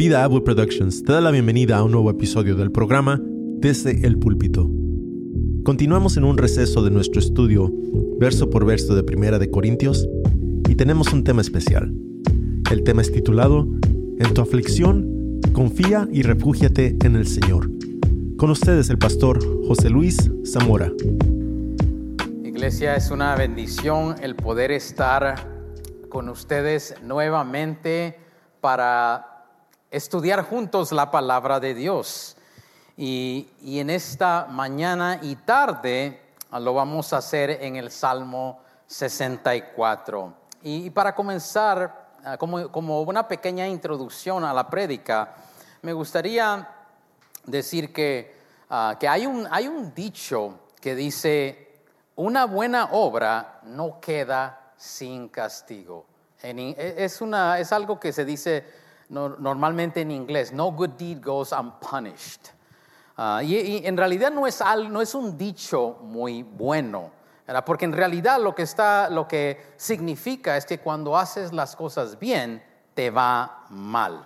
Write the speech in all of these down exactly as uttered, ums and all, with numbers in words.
Vida Abo Productions te da la bienvenida a un nuevo episodio del programa Desde el Púlpito. Continuamos en un receso de nuestro estudio, verso por verso de Primera de Corintios, y tenemos un tema especial. El tema es titulado En tu aflicción, confía y refúgiate en el Señor. Con ustedes el pastor José Luis Zamora. Iglesia, es una bendición el poder estar con ustedes nuevamente para estudiar juntos la palabra de Dios. Y, y en esta mañana y tarde lo vamos a hacer en el Salmo sesenta y cuatro. Y, y para comenzar, como, como una pequeña introducción a la prédica, me gustaría decir que, uh, que hay, un, hay un dicho que dice: una buena obra no queda sin castigo. En, es, una, es algo que se dice no, normalmente en inglés: no good deed goes unpunished. Uh, y, y en realidad no es, al, no es un dicho muy bueno, ¿verdad? Porque en realidad lo que, está, lo que significa es que cuando haces las cosas bien, te va mal.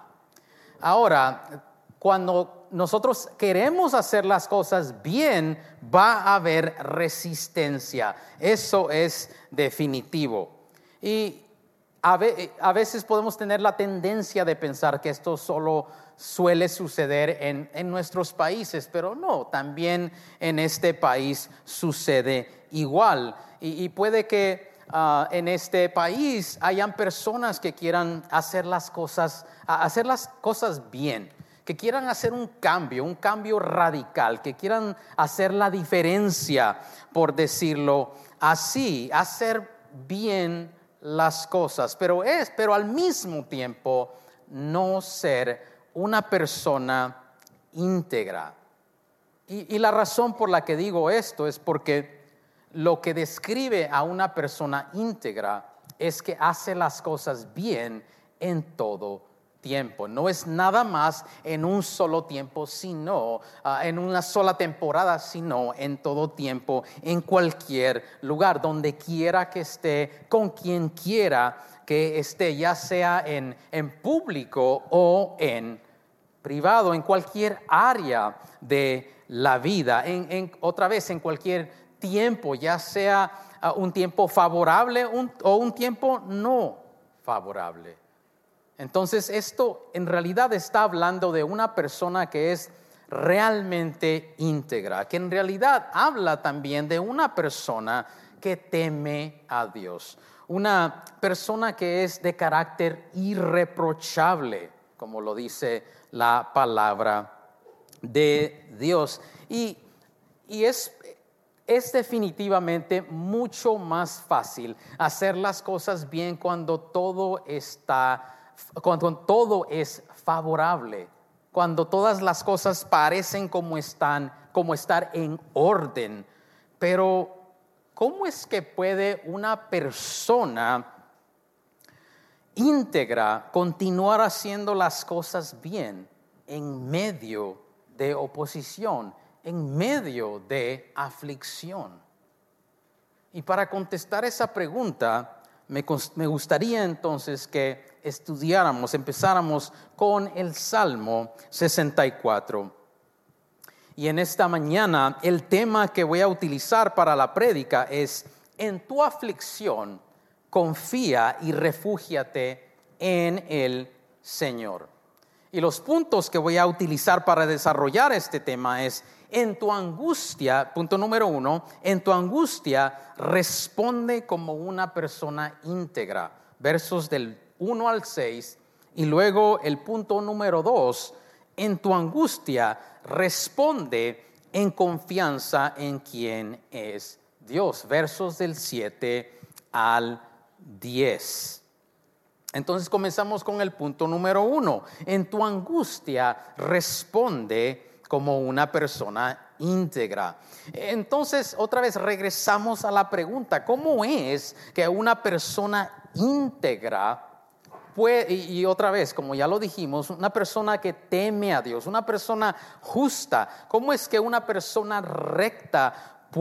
Ahora, cuando nosotros queremos hacer las cosas bien, va a haber resistencia. Eso es definitivo. Y a, ve, a veces podemos tener la tendencia de pensar que esto solo suele suceder en, en nuestros países, pero no, también en este país sucede igual. Y, y puede que uh, en este país hayan personas que quieran hacer las cosas, hacer las cosas bien, que quieran hacer un cambio, un cambio radical, que quieran hacer la diferencia, por decirlo así, hacer bien las cosas, pero es, pero al mismo tiempo no ser una persona íntegra. Y, y la razón por la que digo esto es porque lo que describe a una persona íntegra es que hace las cosas bien en todo tiempo. No es nada más en un solo tiempo, sino uh, en una sola temporada, sino en todo tiempo, en cualquier lugar, donde quiera que esté, con quien quiera que esté, ya sea en, en público o en privado, en cualquier área de la vida, en, en, otra vez en cualquier tiempo, ya sea uh, un tiempo favorable un, o un tiempo no favorable. Entonces esto en realidad está hablando de una persona que es realmente íntegra, que en realidad habla también de una persona que teme a Dios, una persona que es de carácter irreprochable, como lo dice la palabra de Dios. Y, y es, es definitivamente mucho más fácil hacer las cosas bien cuando todo está Cuando todo es favorable, cuando todas las cosas parecen como están, como estar en orden. Pero ¿cómo es que puede una persona íntegra continuar haciendo las cosas bien en medio de oposición, en medio de aflicción? Y para contestar esa pregunta, me, me gustaría entonces que estudiáramos, empezáramos con el Salmo sesenta y cuatro. Y en esta mañana el tema que voy a utilizar para la prédica es: en tu aflicción, confía y refúgiate en el Señor. Y los puntos que voy a utilizar para desarrollar este tema es: en tu angustia, punto número uno, en tu angustia responde como una persona íntegra. Versos del uno al seis, y luego el punto número dos: en tu angustia responde en confianza en quien es Dios. Versos del siete al diez. Entonces comenzamos con el punto número uno. En tu angustia responde como una persona íntegra. Entonces, otra vez regresamos a la pregunta: ¿cómo es que una persona íntegra puede, y, y otra vez, como ya lo dijimos, una persona que teme a Dios, una persona justa, cómo es que una persona recta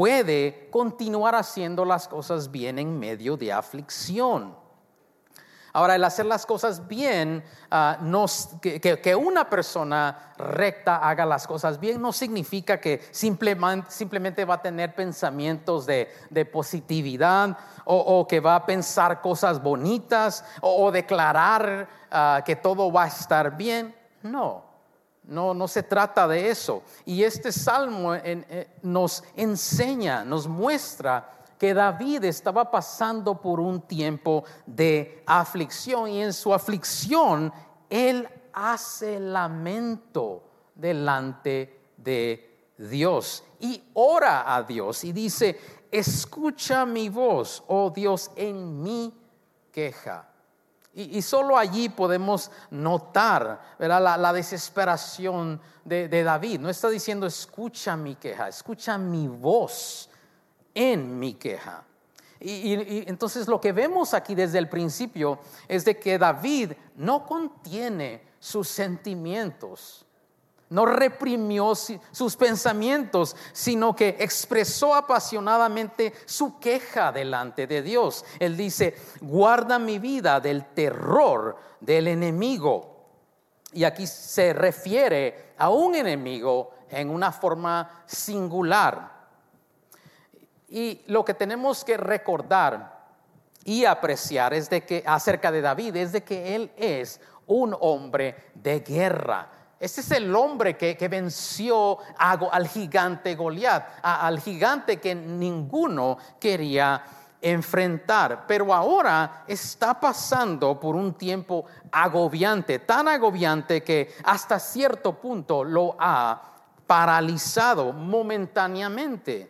puede continuar haciendo las cosas bien en medio de aflicción? Ahora, el hacer las cosas bien, uh, no, que, que una persona recta haga las cosas bien, no significa que simplemente, simplemente va a tener pensamientos de, de positividad o, o que va a pensar cosas bonitas o, o declarar uh, que todo va a estar bien. No, no, no se trata de eso. Y este salmo en, en, nos enseña, nos muestra que David estaba pasando por un tiempo de aflicción, y en su aflicción él hace lamento delante de Dios y ora a Dios y dice: escucha mi voz, oh Dios, en mi queja. Y, y solo allí podemos notar, ¿verdad?, la, la desesperación de, de David. No está diciendo escucha mi queja, escucha mi voz en mi queja. Y, y, y entonces lo que vemos aquí desde el principio es de que David no contiene sus sentimientos, no reprimió sus pensamientos, sino que expresó apasionadamente su queja delante de Dios. Él dice: guarda mi vida del terror del enemigo. Y aquí se refiere a un enemigo en una forma singular. Y lo que tenemos que recordar y apreciar es de que, acerca de David, es de que él es un hombre de guerra. Este es el hombre que, que venció a, al gigante Goliat, a, al gigante que ninguno quería enfrentar. Pero ahora está pasando por un tiempo agobiante, tan agobiante que hasta cierto punto lo ha paralizado momentáneamente.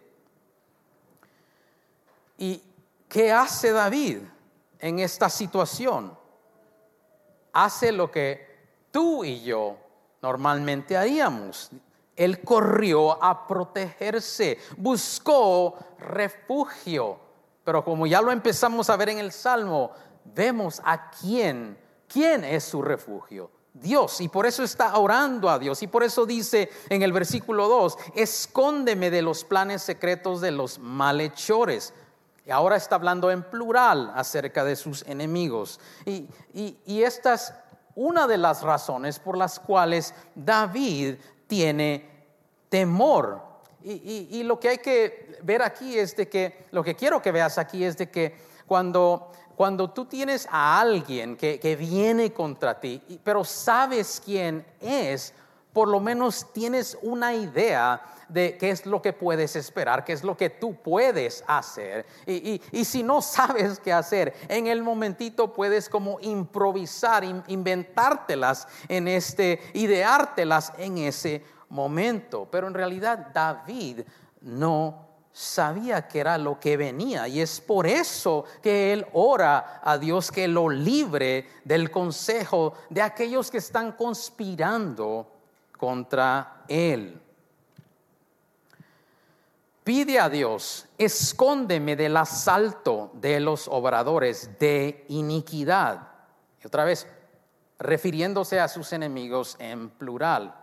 ¿Y qué hace David en esta situación? Hace lo que tú y yo normalmente haríamos. Él corrió a protegerse, buscó refugio. Pero como ya lo empezamos a ver en el Salmo, vemos a quién, quién es su refugio: Dios. Y por eso está orando a Dios. Y por eso dice en el versículo dos: escóndeme de los planes secretos de los malhechores. Y ahora está hablando en plural acerca de sus enemigos. Y, y, y esta es una de las razones por las cuales David tiene temor. Y, y, y lo que hay que ver aquí es de que, lo que quiero que veas aquí es de que cuando, cuando tú tienes a alguien que, que viene contra ti, pero sabes quién es, por lo menos tienes una idea de qué es lo que puedes esperar, qué es lo que tú puedes hacer. Y, y, y si no sabes qué hacer, en el momentito puedes como improvisar, inventártelas en este, ideártelas en ese momento. Pero en realidad David no sabía qué era lo que venía, y es por eso que él ora a Dios que lo libre del consejo de aquellos que están conspirando contra él. Pide a Dios: escóndeme del asalto de los obradores de iniquidad. Y otra vez, refiriéndose a sus enemigos en plural.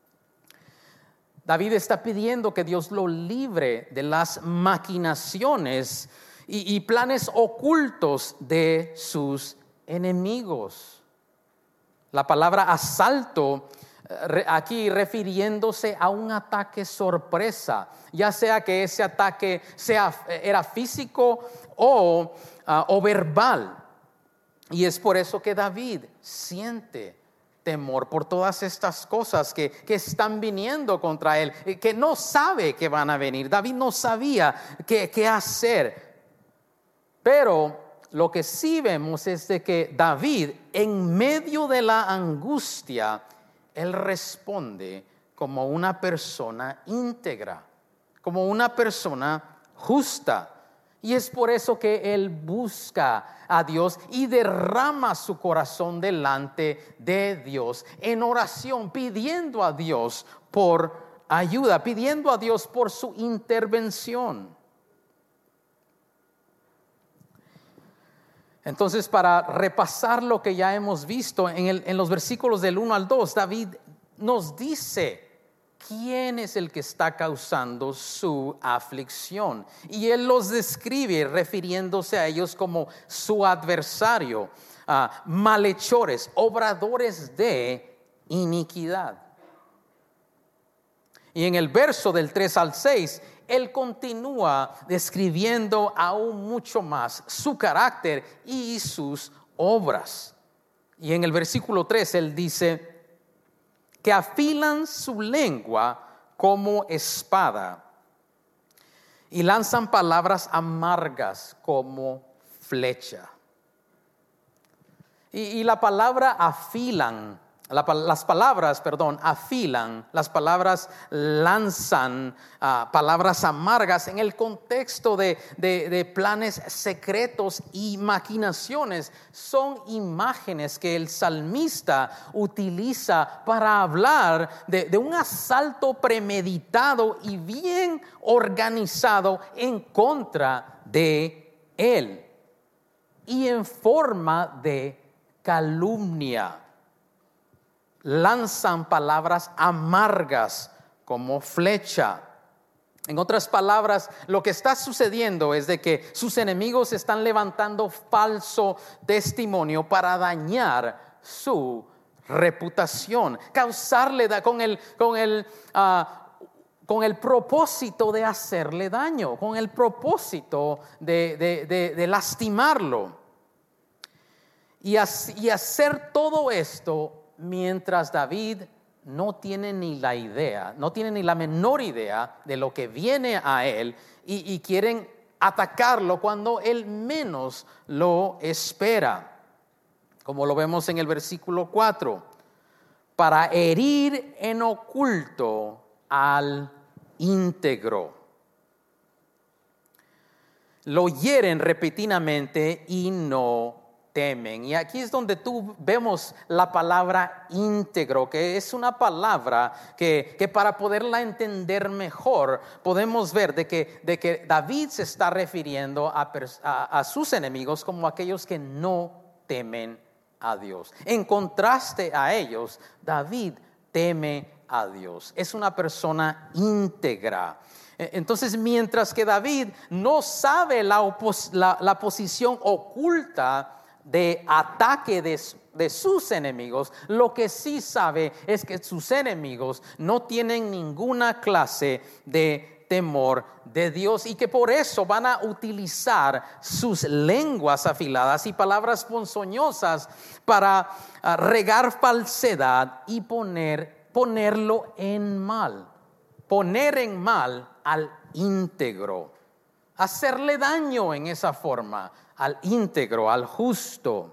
David está pidiendo que Dios lo libre de las maquinaciones y, y planes ocultos de sus enemigos. La palabra asalto aquí refiriéndose a un ataque sorpresa, ya sea que ese ataque sea, era físico o, uh, o verbal. Y es por eso que David siente temor por todas estas cosas que, que están viniendo contra él, que no sabe que van a venir. David no sabía qué, qué hacer. Pero lo que sí vemos es de que David, en medio de la angustia, él responde como una persona íntegra, como una persona justa. Y es por eso que él busca a Dios y derrama su corazón delante de Dios en oración, pidiendo a Dios por ayuda, pidiendo a Dios por su intervención. Entonces, para repasar lo que ya hemos visto en, el, en los versículos del uno al dos, David nos dice quién es el que está causando su aflicción. Y él los describe refiriéndose a ellos como su adversario. uh, malhechores, obradores de iniquidad. Y en el verso del tres al seis, él continúa describiendo aún mucho más su carácter y sus obras. Y en el versículo tres él dice que afilan su lengua como espada y lanzan palabras amargas como flecha. Y, y la palabra afilan, la, las palabras, perdón, afilan, las palabras lanzan uh, palabras amargas en el contexto de, de, de planes secretos y maquinaciones. Son imágenes que el salmista utiliza para hablar de, de un asalto premeditado y bien organizado en contra de él y en forma de calumnia. Lanzan palabras amargas como flecha. En otras palabras, lo que está sucediendo es de que sus enemigos están levantando falso testimonio para dañar su reputación, causarle da, con el con el uh, con el propósito de hacerle daño, con el propósito de, de, de, de lastimarlo. Y, as, y hacer todo esto mientras David no tiene ni la idea, no tiene ni la menor idea de lo que viene a él y, y quieren atacarlo cuando él menos lo espera. Como lo vemos en el versículo cuatro, para herir en oculto al íntegro. Lo hieren repetidamente y no temen. Y aquí es donde tú vemos la palabra íntegro, que es una palabra que, que para poderla entender mejor podemos ver de que, de que David se está refiriendo a, a, a sus enemigos como aquellos que no temen a Dios. En contraste a ellos, David teme a Dios. Es una persona íntegra. Entonces, mientras que David no sabe la, opos, la, la posición oculta de ataque de, de sus enemigos, lo que sí sabe es que sus enemigos no tienen ninguna clase de temor de Dios y que por eso van a utilizar sus lenguas afiladas y palabras ponzoñosas para uh, regar falsedad y poner, ponerlo en mal, poner en mal al íntegro, hacerle daño en esa forma al íntegro, al justo.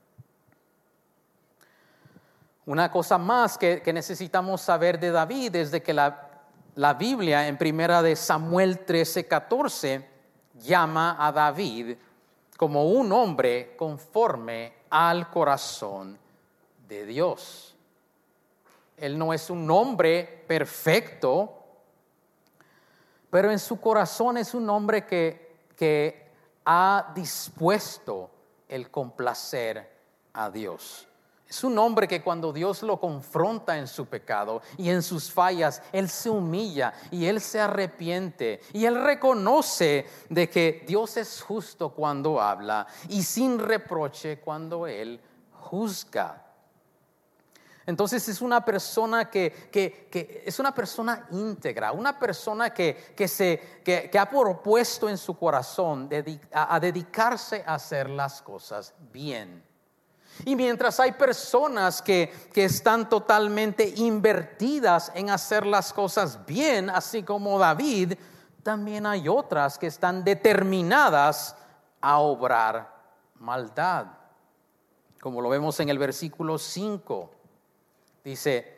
Una cosa más que, que necesitamos saber de David es de que la, la Biblia en primera de Samuel trece, catorce llama a David como un hombre conforme al corazón de Dios. Él no es un hombre perfecto, pero en su corazón es un hombre que, que ha dispuesto el complacer a Dios. Es un hombre que cuando Dios lo confronta en su pecado y en sus fallas, él se humilla y él se arrepiente y él reconoce de que Dios es justo cuando habla y sin reproche cuando él juzga. Entonces es una persona que, que, que es una persona íntegra, una persona que, que, se, que, que ha propuesto en su corazón dedic- a, a dedicarse a hacer las cosas bien. Y mientras hay personas que, que están totalmente invertidas en hacer las cosas bien, así como David, también hay otras que están determinadas a obrar maldad. Como lo vemos en el versículo cinco. Dice,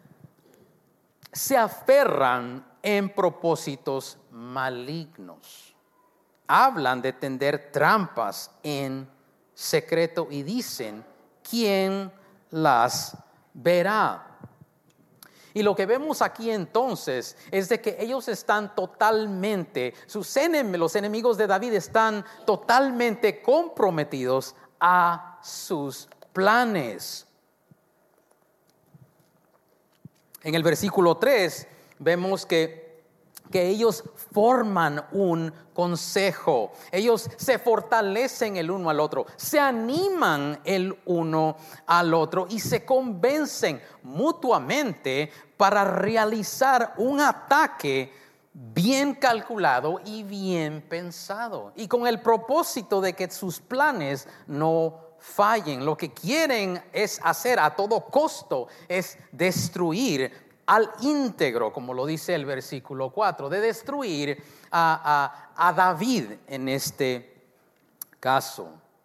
se aferran en propósitos malignos. Hablan de tender trampas en secreto y dicen, ¿quién las verá? Y lo que vemos aquí entonces es de que ellos están totalmente, sus enemigos, los enemigos de David están totalmente comprometidos a sus planes. En el versículo tres vemos que que ellos forman un consejo. Ellos se fortalecen el uno al otro, se animan el uno al otro y se convencen mutuamente para realizar un ataque bien calculado y bien pensado, y con el propósito de que sus planes no fallen. Lo que quieren es hacer a todo costo es destruir al íntegro, como lo dice el versículo cuatro, de destruir a, a, a David en este caso.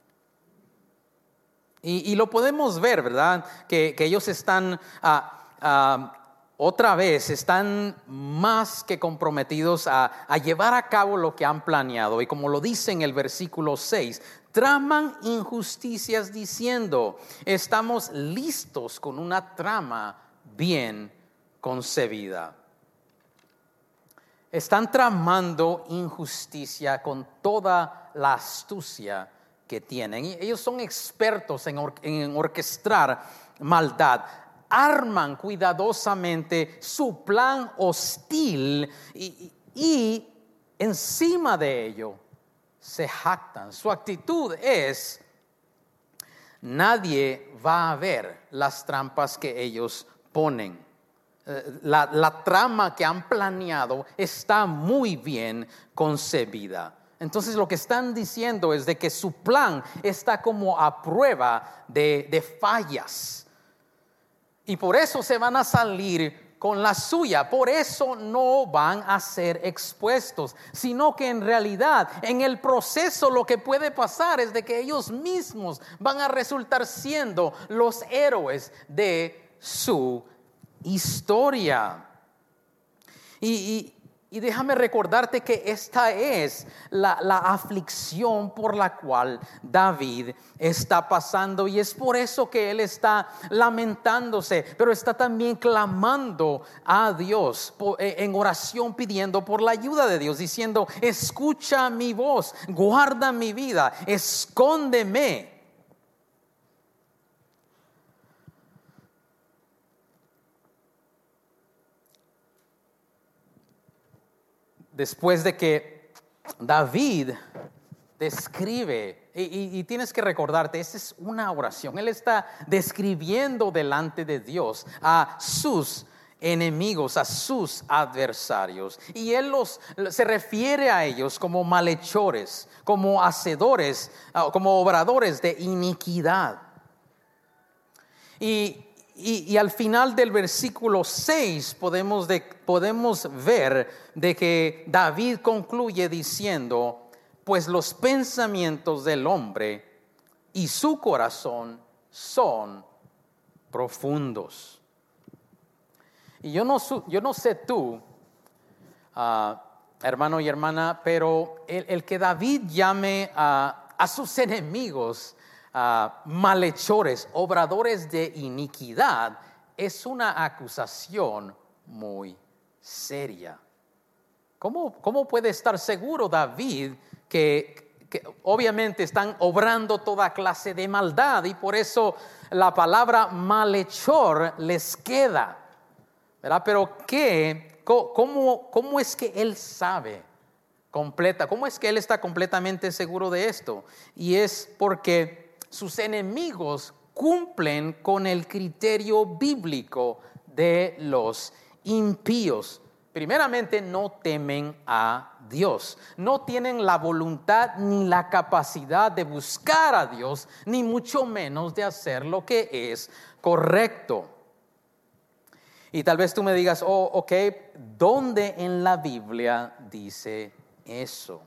Y, y lo podemos ver, ¿verdad? Que, que ellos están uh, uh, otra vez, están más que comprometidos a, a llevar a cabo lo que han planeado. Y como lo dice en el versículo seis, traman injusticias diciendo: estamos listos con una trama bien concebida. Están tramando injusticia con toda la astucia que tienen. Y ellos son expertos en, or- en orquestar maldad. Arman cuidadosamente su plan hostil y, y encima de ello se jactan. Su actitud es: nadie va a ver las trampas que ellos ponen. La, la trama que han planeado está muy bien concebida. Entonces lo que están diciendo es de que su plan está como a prueba de, de fallas. Y por eso se van a salir con la suya. Por eso no van a ser expuestos, sino que en realidad en el proceso lo que puede pasar es de que ellos mismos van a resultar siendo los héroes de su historia. Y, y, y déjame recordarte que esta es la, la aflicción por la cual David está pasando, y es por eso que él está lamentándose, pero está también clamando a Dios en oración, pidiendo por la ayuda de Dios, diciendo: escucha mi voz, guarda mi vida, escóndeme. Después de que David describe, y, y, y tienes que recordarte, esta es una oración. Él está describiendo delante de Dios a sus enemigos, a sus adversarios. Y él los, se refiere a ellos como malhechores, como hacedores, como obradores de iniquidad. Y Y, y al final del versículo seis podemos, de, podemos ver de que David concluye diciendo: pues los pensamientos del hombre y su corazón son profundos. Y yo no, yo no sé tú, uh, hermano y hermana, pero el, el que David llame a, a sus enemigos Uh, malhechores, obradores de iniquidad, es una acusación muy seria. ¿Cómo, cómo puede estar seguro David que, que obviamente están obrando toda clase de maldad, y por eso la palabra malhechor les queda, ¿verdad? Pero ¿qué? ¿Cómo, cómo es que él sabe completa? ¿Cómo es que él está completamente seguro de esto? Y es porque sus enemigos cumplen con el criterio bíblico de los impíos. Primeramente, no temen a Dios, no tienen la voluntad ni la capacidad de buscar a Dios, ni mucho menos de hacer lo que es correcto. Y tal vez tú me digas: oh, ok, ¿dónde en la Biblia dice eso?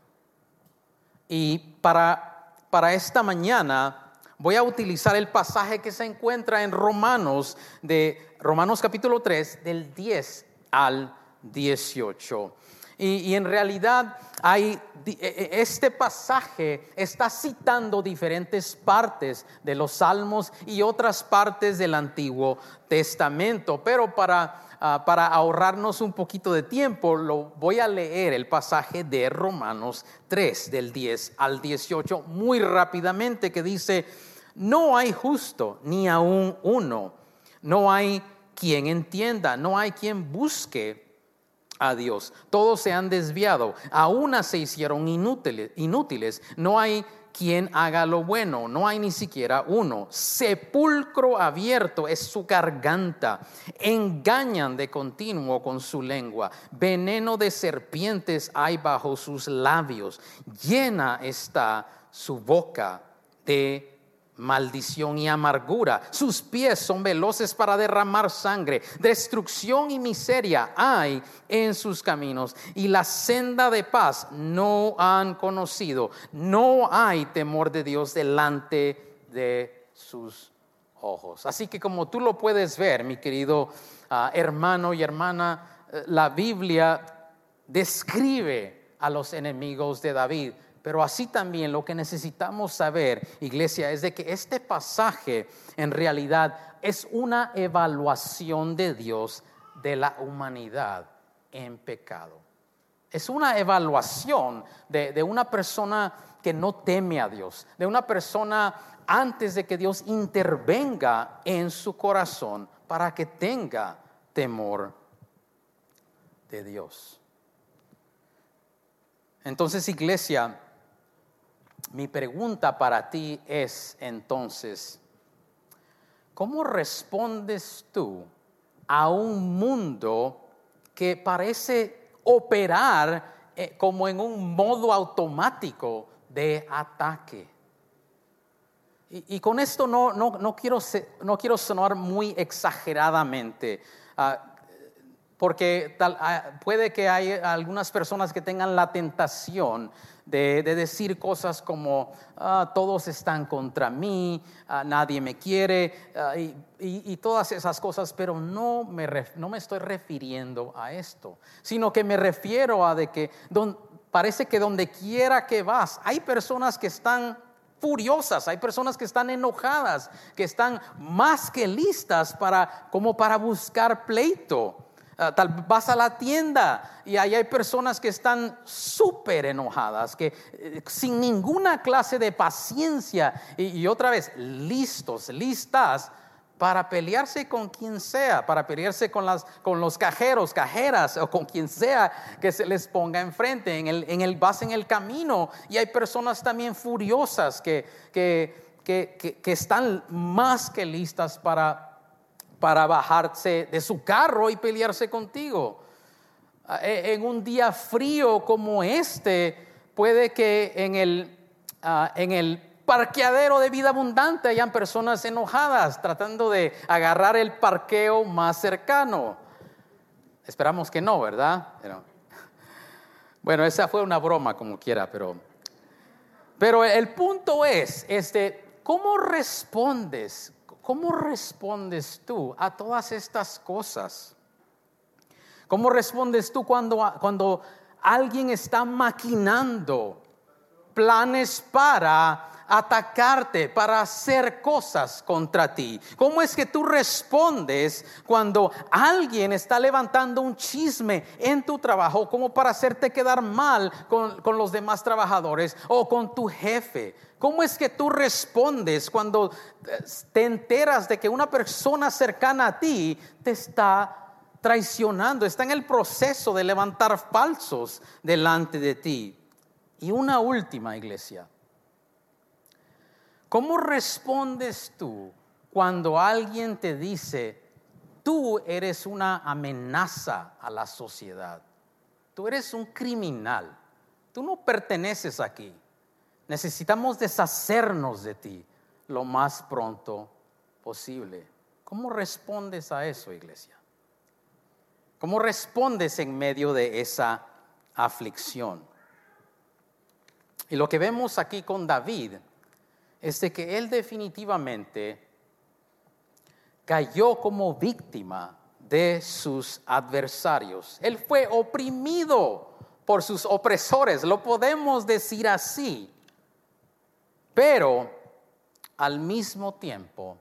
Y para, para esta mañana voy a utilizar el pasaje que se encuentra en Romanos, de Romanos capítulo tres, del diez al dieciocho. Y, y en realidad hay, este pasaje está citando diferentes partes de los Salmos y otras partes del Antiguo Testamento. Pero para, uh, para ahorrarnos un poquito de tiempo, lo voy a leer el pasaje de Romanos tres, del diez al dieciocho, muy rápidamente, que dice: no hay justo ni aun uno, no hay quien entienda, no hay quien busque a Dios. Todos se han desviado, a una se hicieron inútiles, inútiles. No hay quien haga lo bueno, no hay ni siquiera uno. Sepulcro abierto es su garganta, engañan de continuo con su lengua. Veneno de serpientes hay bajo sus labios, llena está su boca de maldición y amargura. Sus pies son veloces para derramar sangre. Destrucción y miseria hay en sus caminos, y la senda de paz no han conocido. No hay temor de Dios delante de sus ojos. Así que, como tú lo puedes ver, mi querido uh, hermano y hermana, uh, la Biblia describe a los enemigos de David. Pero así también lo que necesitamos saber, iglesia, es de que este pasaje en realidad es una evaluación de Dios de la humanidad en pecado. Es una evaluación de, de una persona que no teme a Dios, de una persona antes de que Dios intervenga en su corazón para que tenga temor de Dios. Entonces, iglesia, mi pregunta para ti es entonces, ¿cómo respondes tú a un mundo que parece operar eh, como en un modo automático de ataque? Y, y con esto no, no, no, quiero, no quiero sonar muy exageradamente, uh, porque tal, uh, puede que haya algunas personas que tengan la tentación De, de decir cosas como ah, todos están contra mí, ah, nadie me quiere ah, y, y, y todas esas cosas, pero no me, ref, no me estoy refiriendo a esto, sino que me refiero a de que don, parece que donde quiera que vas hay personas que están furiosas, hay personas que están enojadas, que están más que listas para, como para buscar pleito. Uh, tal vas a la tienda y ahí hay personas que están súper enojadas, que eh, sin ninguna clase de paciencia y, y otra vez listos, listas para pelearse con quien sea, para pelearse con, las, con los cajeros, cajeras o con quien sea que se les ponga enfrente. En el, en el, vas en el camino y hay personas también furiosas que, que, que, que, que están más que listas para para bajarse de su carro y pelearse contigo. En un día frío como este, puede que en el, uh, en el parqueadero de Vida Abundante hayan personas enojadas tratando de agarrar el parqueo más cercano. Esperamos que no, ¿verdad? Pero, bueno, esa fue una broma como quiera, pero, pero el punto es, este, ¿cómo respondes? ¿Cómo respondes tú a todas estas cosas? ¿Cómo respondes tú cuando, cuando alguien está maquinando planes para atacarte, para hacer cosas contra ti? ¿Cómo es que tú respondes cuando alguien está levantando un chisme en tu trabajo como para hacerte quedar mal con, con los demás trabajadores o con tu jefe? ¿Cómo es que tú respondes cuando te enteras de que una persona cercana a ti te está traicionando, está en el proceso de levantar falsos delante de ti? Y una última, iglesia, ¿cómo respondes tú cuando alguien te dice, tú eres una amenaza a la sociedad, tú eres un criminal, tú no perteneces aquí, necesitamos deshacernos de ti lo más pronto posible? ¿Cómo respondes a eso, iglesia? ¿Cómo respondes en medio de esa aflicción? Y lo que vemos aquí con David es de que él definitivamente cayó como víctima de sus adversarios. Él fue oprimido por sus opresores, lo podemos decir así. Pero al mismo tiempo,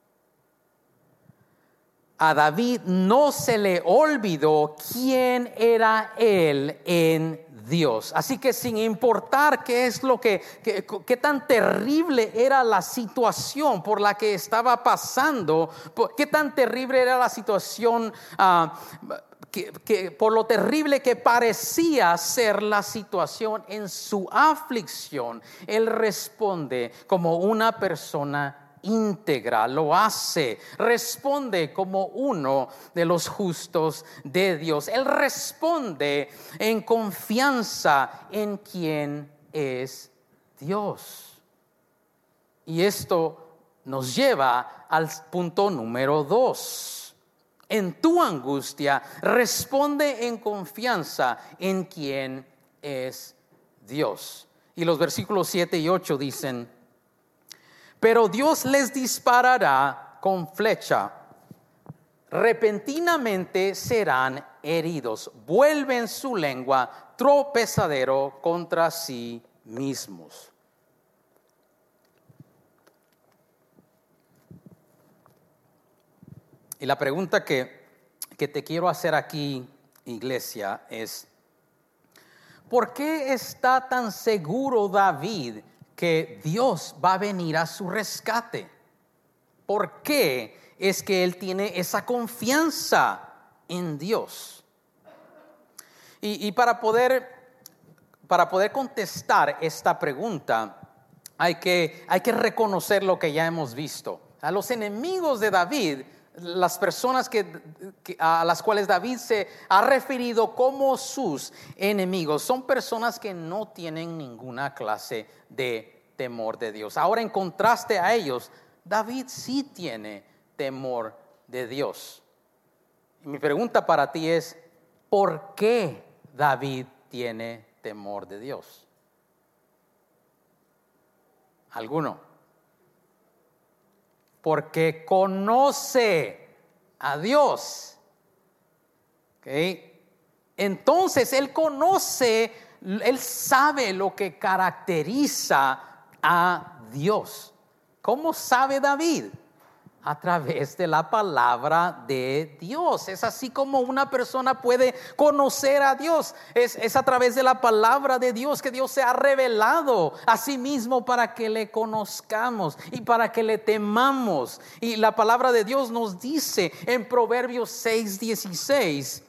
a David no se le olvidó quién era él en Dios. Así que sin importar qué es lo que, qué, qué tan terrible era la situación por la que estaba pasando, qué tan terrible era la situación uh, que, que por lo terrible que parecía ser la situación en su aflicción, él responde como una persona íntegra, lo hace, responde como uno de los justos de Dios. Él responde en confianza en quien es Dios. Y esto nos lleva al punto número dos. En tu angustia, responde en confianza en quien es Dios. Y los versículos siete y ocho dicen: pero Dios les disparará con flecha, repentinamente serán heridos, vuelven su lengua tropezadero contra sí mismos. Y la pregunta que, que te quiero hacer aquí, iglesia, es: ¿por qué está tan seguro David que Dios va a venir a su rescate? ¿Por qué es que él tiene esa confianza en Dios? Y, y para poder, para poder contestar esta pregunta, hay que, hay que reconocer lo que ya hemos visto. A los enemigos de David, las personas que, que, a las cuales David se ha referido como sus enemigos, son personas que no tienen ninguna clase de temor de Dios. Ahora, en contraste a ellos, David sí tiene temor de Dios. Y mi pregunta para ti es: ¿por qué David tiene temor de Dios? ¿Alguno? Porque conoce a Dios. ¿Okay? Entonces él conoce, él sabe lo que caracteriza a Dios. ¿Cómo sabe David? A través de la palabra de Dios. Es así como una persona puede conocer a Dios. Es, es a través de la palabra de Dios que Dios se ha revelado a sí mismo para que le conozcamos y para que le temamos. Y la palabra de Dios nos dice en Proverbios seis dieciséis: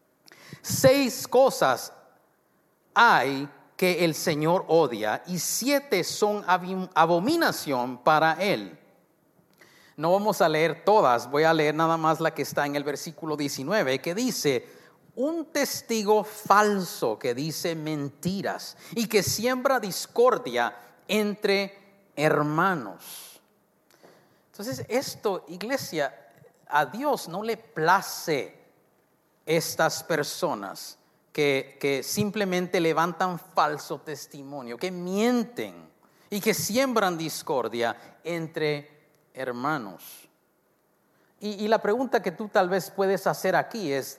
seis cosas hay que el Señor odia y siete son abominación para él. No vamos a leer todas, voy a leer nada más la que está en el versículo diecinueve, que dice: un testigo falso que dice mentiras y que siembra discordia entre hermanos. Entonces esto, iglesia, a Dios no le place estas personas que, que simplemente levantan falso testimonio, que mienten y que siembran discordia entre hermanos. Y, y la pregunta que tú tal vez puedes hacer aquí es: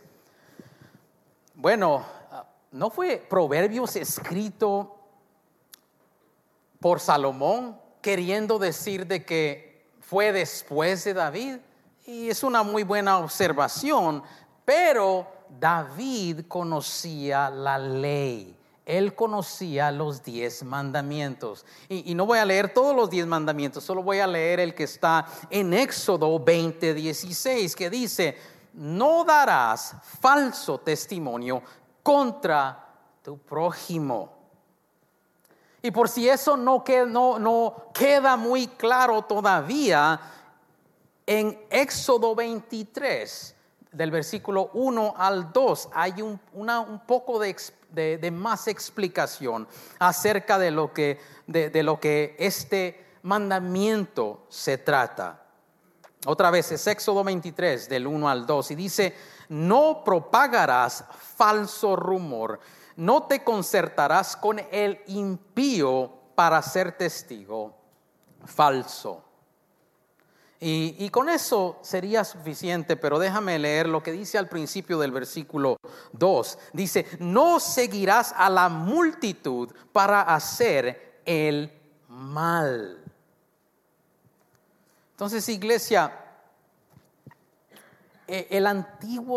bueno, ¿no fue Proverbios escrito por Salomón queriendo decir de que fue después de David? Y es una muy buena observación, pero David conocía la ley. Él conocía los diez mandamientos. Y, y no voy a leer todos los diez mandamientos, solo voy a leer el que está en Éxodo veinte dieciséis, que dice: no darás falso testimonio contra tu prójimo. Y por si eso no, que, no, no queda muy claro todavía, en Éxodo veintitrés, del versículo uno al dos, hay un, una, un poco de, de, de más explicación acerca de lo, que, de, de lo que este mandamiento se trata. Otra vez es Éxodo veintitrés, del uno al dos, y dice: no propagarás falso rumor, no te concertarás con el impío para ser testigo falso. Y, y con eso sería suficiente, pero déjame leer lo que dice al principio del versículo dos. Dice: no seguirás a la multitud para hacer el mal. Entonces, iglesia, el Antiguo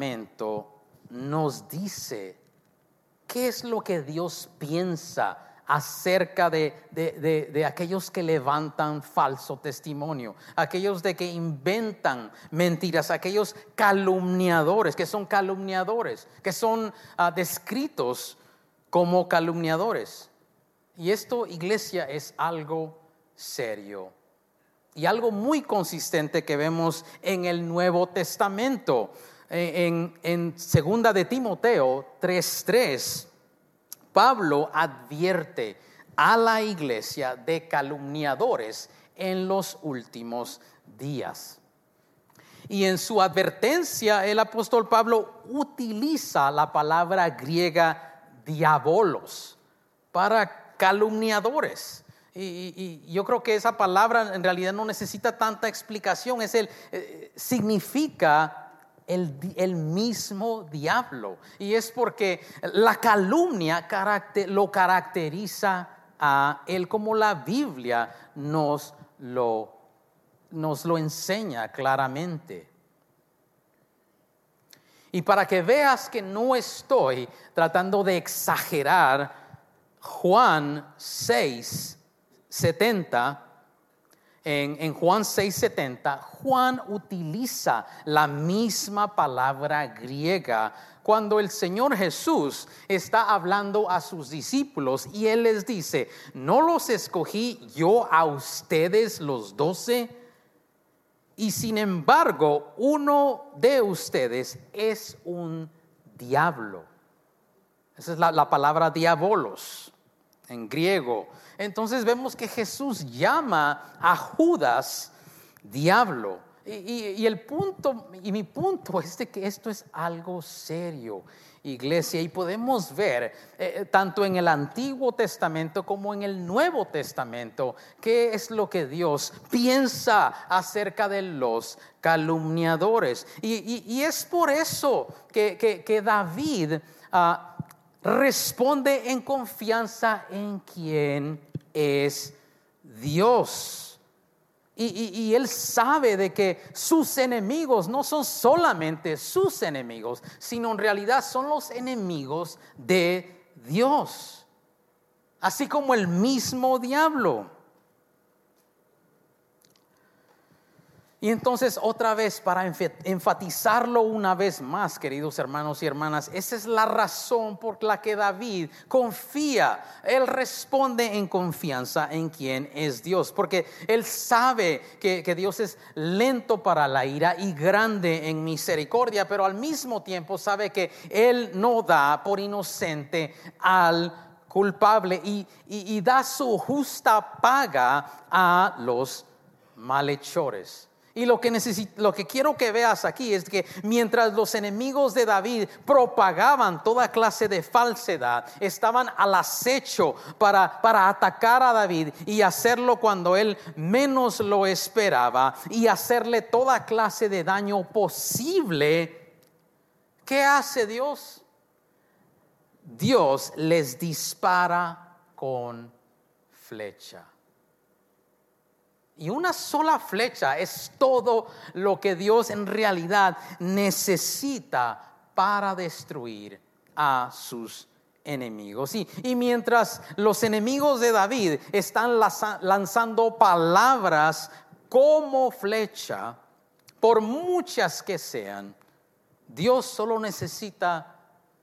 Testamento nos dice qué es lo que Dios piensa acerca de, de, de, de aquellos que levantan falso testimonio, aquellos de que inventan mentiras, aquellos calumniadores, que son calumniadores, que son uh, descritos como calumniadores. Y esto, iglesia, es algo serio y algo muy consistente que vemos en el Nuevo Testamento. En, en segunda de Timoteo tres tres, Pablo advierte a la iglesia de calumniadores en los últimos días. Y en su advertencia, el apóstol Pablo utiliza la palabra griega diabolos para calumniadores. Y, y, y yo creo que esa palabra en realidad no necesita tanta explicación. Es el, eh, significa El, el mismo diablo, y es porque la calumnia caracter, lo caracteriza a él, como la Biblia nos lo, nos lo enseña claramente. Y para que veas que no estoy tratando de exagerar, Juan seis setenta, En, en Juan seis setenta, Juan utiliza la misma palabra griega cuando el Señor Jesús está hablando a sus discípulos y Él les dice: ¿no los escogí yo a ustedes los doce? Y sin embargo, uno de ustedes es un diablo. Esa es la, la palabra diabolos en griego. Entonces vemos que Jesús llama a Judas diablo. Y, y, y el punto, y mi punto es de que esto es algo serio, iglesia. Y podemos ver eh, tanto en el Antiguo Testamento como en el Nuevo Testamento qué es lo que Dios piensa acerca de los calumniadores. Y, y, y es por eso que, que, que David uh, responde en confianza en quien es Dios. Y, y, y él sabe de que sus enemigos no son solamente sus enemigos, sino en realidad son los enemigos de Dios, así como el mismo diablo. Y entonces otra vez, para enfatizarlo una vez más, queridos hermanos y hermanas, esa es la razón por la que David confía. Él responde en confianza en quien es Dios, porque él sabe que, que Dios es lento para la ira y grande en misericordia, pero al mismo tiempo sabe que él no da por inocente al culpable y, y, y da su justa paga a los malhechores. Y lo que, necesito, lo que quiero que veas aquí es que mientras los enemigos de David propagaban toda clase de falsedad, estaban al acecho para, para atacar a David y hacerlo cuando él menos lo esperaba y hacerle toda clase de daño posible. ¿Qué hace Dios? Dios les dispara con flecha. Y una sola flecha es todo lo que Dios en realidad necesita para destruir a sus enemigos. Y, y mientras los enemigos de David están lanzando palabras como flecha, por muchas que sean, Dios solo necesita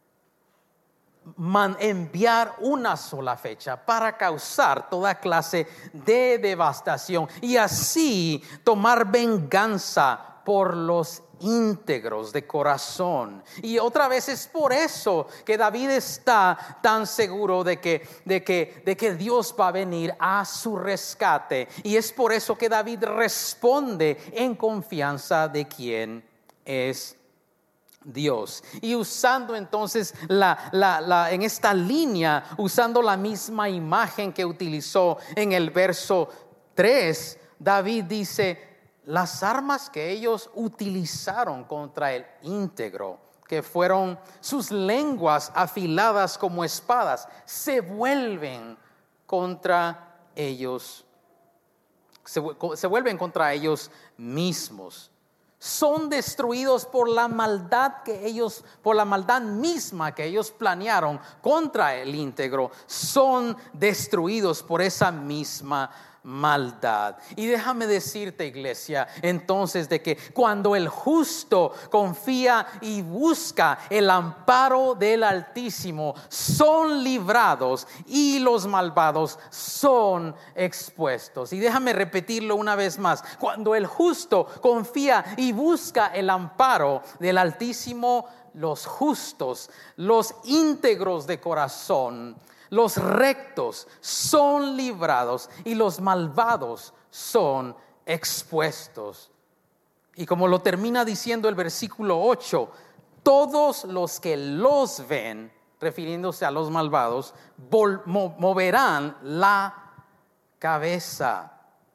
Man, enviar una sola fecha para causar toda clase de devastación y así tomar venganza por los íntegros de corazón. Y otra vez es por eso que David está tan seguro de que, de que, de que Dios va a venir a su rescate, y es por eso que David responde en confianza de quién es Dios. Y usando entonces la, la, la, en esta línea, usando la misma imagen que utilizó en el verso tres, David dice: las armas que ellos utilizaron contra el íntegro, que fueron sus lenguas afiladas como espadas, se vuelven contra ellos, se, se vuelven contra ellos mismos. son destruidos por la maldad que ellos, por la maldad misma que ellos planearon contra el íntegro, son destruidos por esa misma maldad. Y déjame decirte, iglesia, entonces, de que cuando el justo confía y busca el amparo del Altísimo, son librados y los malvados son expuestos. Y déjame repetirlo una vez más: cuando el justo confía y busca el amparo del Altísimo, los justos, los íntegros de corazón, los rectos son librados y los malvados son expuestos. Y como lo termina diciendo el versículo ocho, todos los que los ven, refiriéndose a los malvados, vol- mo- moverán la cabeza.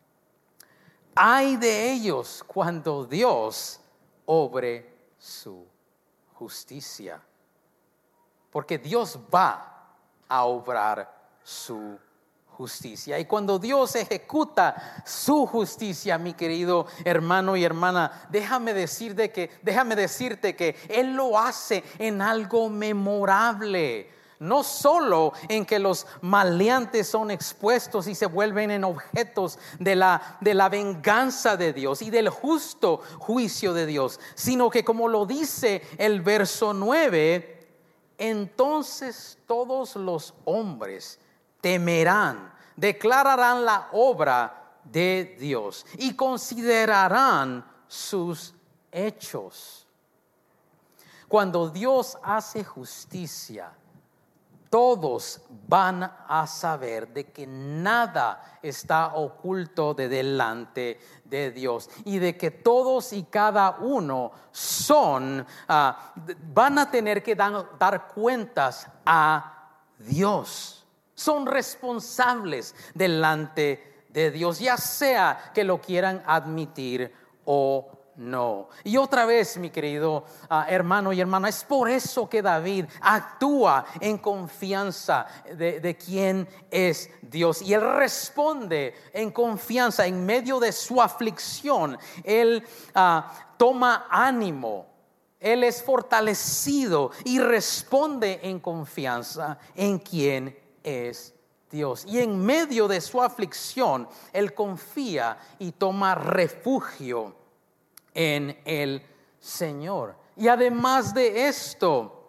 Ay de ellos cuando Dios obre su justicia, porque Dios va a obrar su justicia. Y cuando Dios ejecuta su justicia, mi querido hermano y hermana, déjame decir de que, déjame decirte que Él lo hace en algo memorable. No solo en que los maleantes son expuestos y se vuelven en objetos de la, de la venganza de Dios y del justo juicio de Dios, sino que, como lo dice el verso nueve, entonces todos los hombres temerán, declararán la obra de Dios y considerarán sus hechos. Cuando Dios hace justicia, todos van a saber de que nada está oculto de delante de Dios y de que todos y cada uno son, uh, van a tener que dar, dar cuentas a Dios. Son responsables delante de Dios, ya sea que lo quieran admitir o no. Y otra vez, mi querido uh, hermano y hermana, es por eso que David actúa en confianza de, de quién es Dios. Y él responde en confianza en medio de su aflicción. Él uh, toma ánimo. Él es fortalecido y responde en confianza en quién es Dios. Y en medio de su aflicción, él confía y toma refugio en el Señor. Y además de esto,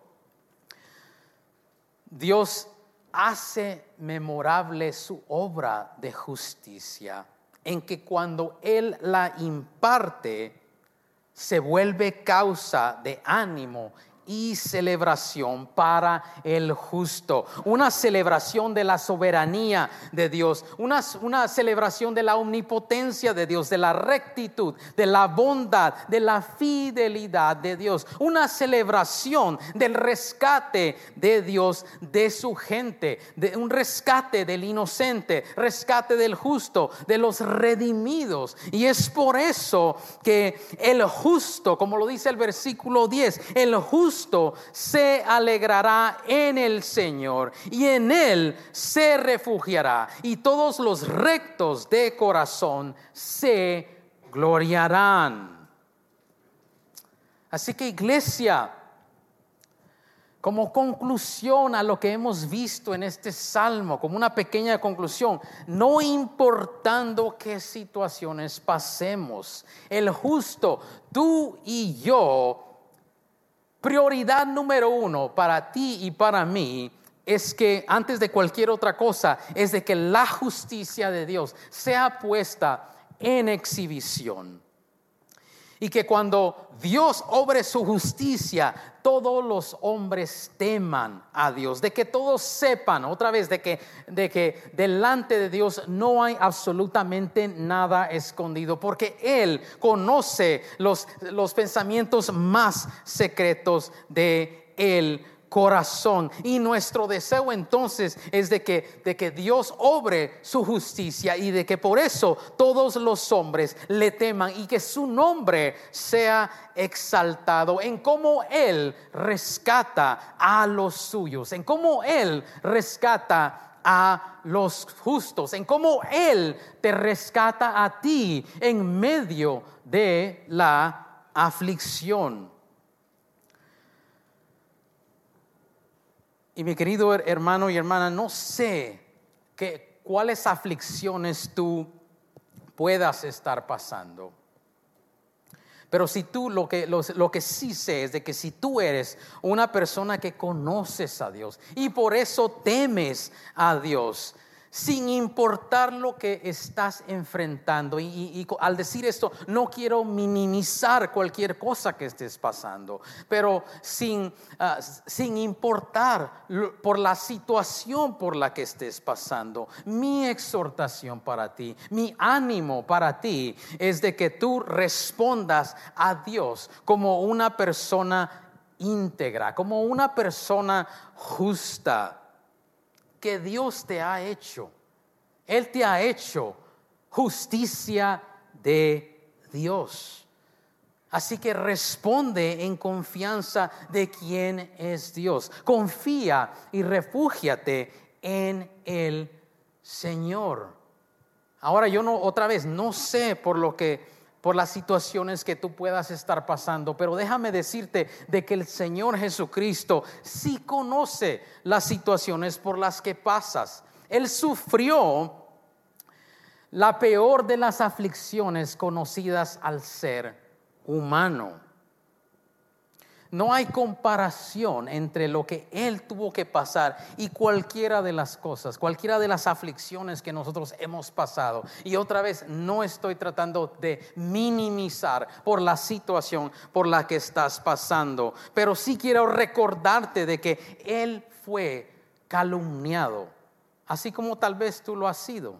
Dios hace memorable su obra de justicia, en que cuando Él la imparte, se vuelve causa de ánimo y celebración para el justo. Una celebración de la soberanía de Dios, una, una celebración de la omnipotencia de Dios, de la rectitud, de la bondad, de la fidelidad de Dios. Una celebración del rescate de Dios de su gente, de un rescate del inocente, rescate del justo, de los redimidos. Y es por eso que el justo, como lo dice el versículo diez, el justo se alegrará en el Señor y en Él se refugiará, y todos los rectos de corazón se gloriarán. Así que, iglesia, como conclusión a lo que hemos visto en este salmo, como una pequeña conclusión, no importando qué situaciones pasemos, el justo, tú y yo, prioridad número uno para ti y para mí es que, antes de cualquier otra cosa, es de que la justicia de Dios sea puesta en exhibición. Y que cuando Dios obre su justicia, todos los hombres teman a Dios. De que todos sepan, otra vez, de que, de que delante de Dios no hay absolutamente nada escondido. Porque Él conoce los, los pensamientos más secretos de Él. Corazón. Y nuestro deseo entonces es de que, de que Dios obre su justicia y de que por eso todos los hombres le teman y que su nombre sea exaltado en cómo Él rescata a los suyos, en cómo Él rescata a los justos, en cómo Él te rescata a ti en medio de la aflicción. Y mi querido hermano y hermana, no sé que, cuáles aflicciones tú puedas estar pasando. Pero si tú, lo que, lo, lo que sí sé es de que si tú eres una persona que conoces a Dios y por eso temes a Dios, sin importar lo que estás enfrentando, y, y, y al decir esto no quiero minimizar cualquier cosa que estés pasando, pero sin, uh, sin importar por la situación por la que estés pasando, mi exhortación para ti, mi ánimo para ti es de que tú respondas a Dios como una persona íntegra, como una persona justa que Dios te ha hecho. Él te ha hecho justicia de Dios. Así que responde en confianza de quién es Dios. Confía y refúgiate en el Señor. Ahora yo no, otra vez, no sé por lo que por las situaciones que tú puedas estar pasando, pero déjame decirte de que el Señor Jesucristo sí conoce las situaciones por las que pasas. Él sufrió la peor de las aflicciones conocidas al ser humano. No hay comparación entre lo que Él tuvo que pasar y cualquiera de las cosas, cualquiera de las aflicciones que nosotros hemos pasado. Y otra vez, no estoy tratando de minimizar por la situación por la que estás pasando, pero sí quiero recordarte de que Él fue calumniado, así como tal vez tú lo has sido.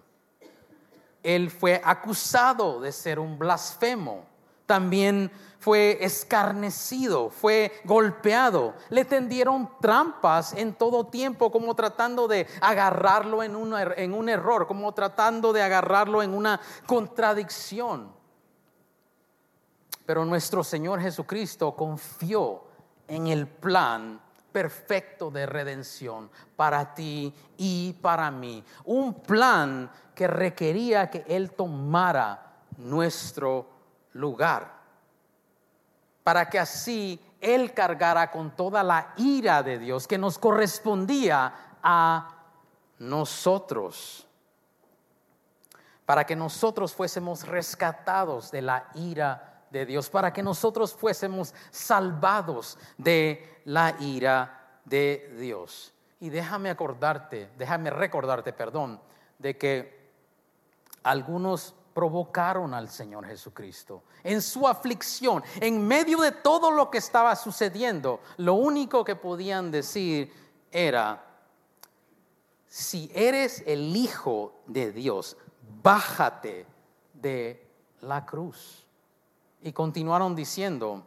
Él fue acusado de ser un blasfemo. También fue escarnecido, fue golpeado. Le tendieron trampas en todo tiempo, como tratando de agarrarlo en un, en un error, como tratando de agarrarlo en una contradicción. Pero nuestro Señor Jesucristo confió en el plan perfecto de redención para ti y para mí. Un plan que requería que Él tomara nuestro lugar, para que así Él cargara con toda la ira de Dios que nos correspondía a nosotros, para que nosotros fuésemos rescatados de la ira de Dios, para que nosotros fuésemos salvados de la ira de Dios. Y déjame acordarte, déjame recordarte, perdón, de que algunos provocaron al Señor Jesucristo en su aflicción, en medio de todo lo que estaba sucediendo. Lo único que podían decir era: si eres el Hijo de Dios, bájate de la cruz. Y continuaron diciendo: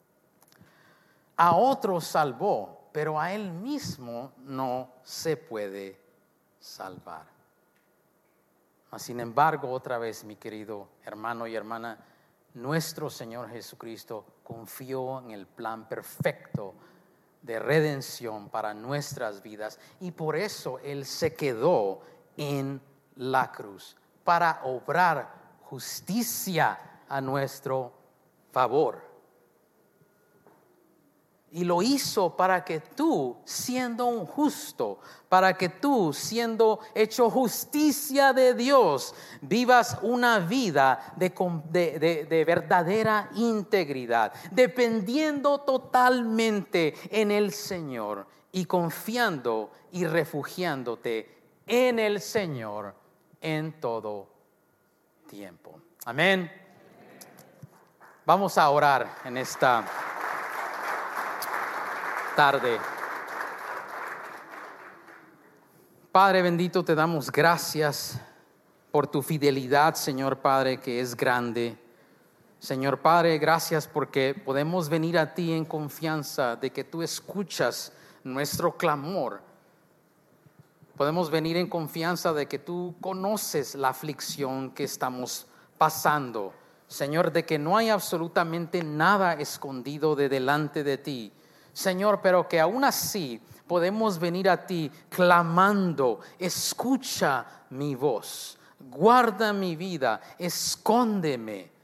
a otros salvó, pero a Él mismo no se puede salvar. Sin embargo, otra vez, mi querido hermano y hermana, nuestro Señor Jesucristo confió en el plan perfecto de redención para nuestras vidas, y por eso Él se quedó en la cruz para obrar justicia a nuestro favor. Y lo hizo para que tú, siendo un justo, para que tú, siendo hecho justicia de Dios, vivas una vida de, de, de, de verdadera integridad, dependiendo totalmente en el Señor y confiando y refugiándote en el Señor en todo tiempo. Amén. Vamos a orar en esta tarde. Padre bendito, te damos gracias por tu fidelidad, Señor Padre, que es grande. Señor Padre, gracias porque podemos venir a ti en confianza de que tú escuchas nuestro clamor. Podemos venir en confianza de que tú conoces la aflicción que estamos pasando, Señor, de que no hay absolutamente nada escondido de delante de ti, Señor, pero que aún así podemos venir a ti clamando: escucha mi voz, guarda mi vida, escóndeme.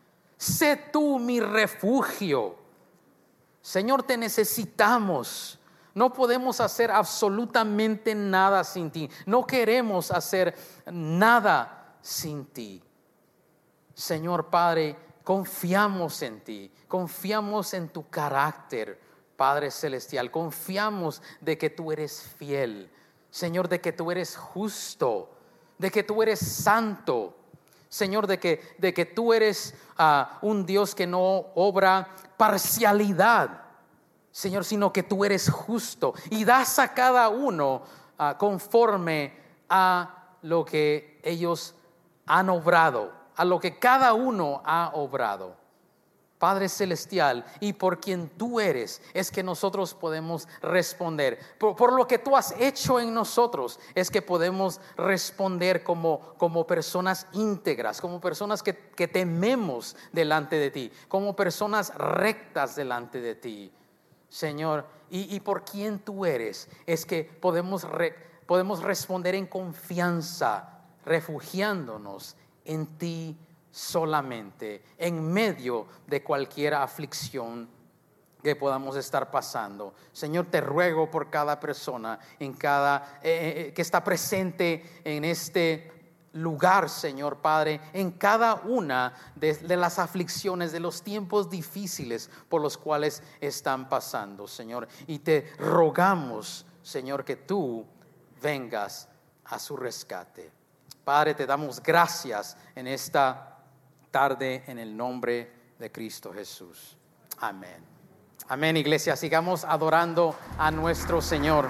Sé tú mi refugio. Señor, te necesitamos. No podemos hacer absolutamente nada sin ti. No queremos hacer nada sin ti. Señor Padre, confiamos en ti. Confiamos en tu carácter, Padre Celestial. Confiamos de que tú eres fiel. Señor, de que tú eres justo. De que tú eres santo. Señor, de que, de que tú eres uh, un Dios que no obra parcialidad, Señor, sino que tú eres justo y das a cada uno uh, conforme a lo que ellos han obrado, a lo que cada uno ha obrado. Padre Celestial, y por quien tú eres, es que nosotros podemos responder. Por, por lo que tú has hecho en nosotros, es que podemos responder como, como personas íntegras, como personas que, que tememos delante de ti, como personas rectas delante de ti, Señor. Y, y por quien tú eres, es que podemos, re, podemos responder en confianza, refugiándonos en ti solamente, en medio de cualquier aflicción que podamos estar pasando. Señor, te ruego por cada persona en cada eh, que está presente en este lugar, Señor Padre, en cada una de, de las aflicciones, de los tiempos difíciles por los cuales están pasando, Señor. Y te rogamos, Señor, que tú vengas a su rescate. Padre, te damos gracias en esta tarde en el nombre de Cristo Jesús. Amén. Amén, iglesia. Sigamos adorando a nuestro Señor.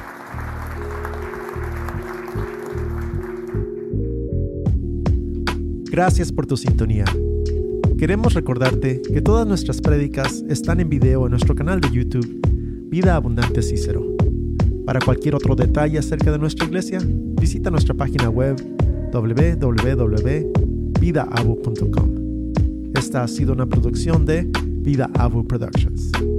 Gracias por tu sintonía. Queremos recordarte que todas nuestras prédicas están en video en nuestro canal de YouTube, Vida Abundante Cícero. Para cualquier otro detalle acerca de nuestra iglesia, visita nuestra página web doble u doble u doble u punto vida abu punto com. Esta ha sido una producción de Vida Abu Productions.